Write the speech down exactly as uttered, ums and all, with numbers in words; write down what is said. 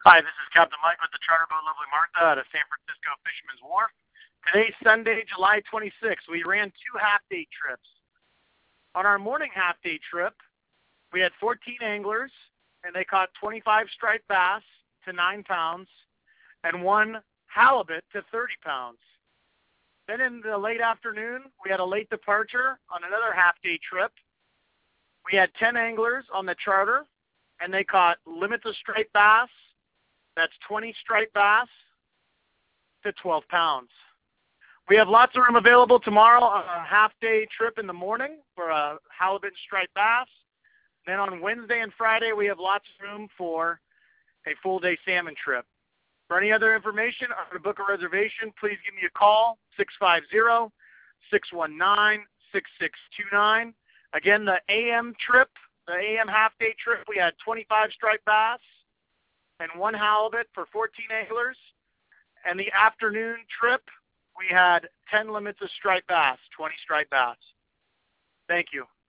Hi, this is Captain Mike with the Charter Boat Lovely Martha out of San Francisco Fisherman's Wharf. Today's Sunday, July twenty-sixth. We ran two half-day trips. On our morning half-day trip, we had fourteen anglers, and they caught twenty-five striped bass to nine pounds and one halibut to thirty pounds. Then in the late afternoon, we had a late departure on another half-day trip. We had ten anglers on the charter, and they caught limits of striped bass. That's twenty striped bass to twelve pounds. We have lots of room available tomorrow on a half-day trip in the morning for a halibut and striped bass. Then on Wednesday and Friday, we have lots of room for a full-day salmon trip. For any other information or to book a reservation, please give me a call, six five zero, six one nine, six six two nine. Again, the A M trip, the A M half-day trip, we had twenty-five striped bass and one halibut for fourteen anglers. And the afternoon trip, we had ten limits of striped bass, twenty striped bass. Thank you.